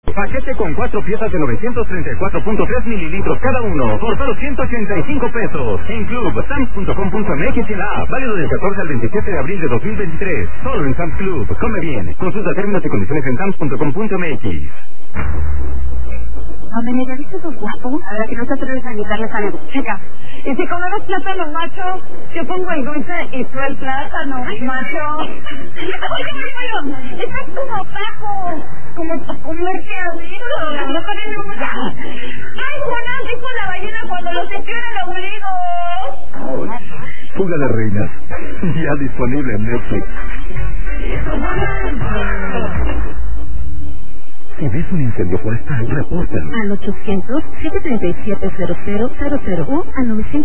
Paquete con 4 piezas de 934.3 mililitros cada uno por solo 185 pesos. En Club, Sams.com.mx y la app. Válido del 14 al 27 de abril de 2023. Solo en Sam's Club. Come bien. Consulta términos y condiciones en Sams.com.mx. Hombre, ¿ya viste tus guapos? Ahora que no te atreves a invitarles a algo. Chica, y si comemos plátano macho, yo pongo el dulce y tú el plátano macho. Oye, estás como Paco, como para comerte a Wilson. No tenemos nada. ¡Ay, Jonás dijo la ballena cuando lo sintió en el ombligo! Fuga de Reinas. Ya disponible en Netflix. Si ves un incendio forestal, repórtalo. Al 800-737-0000 o al 900.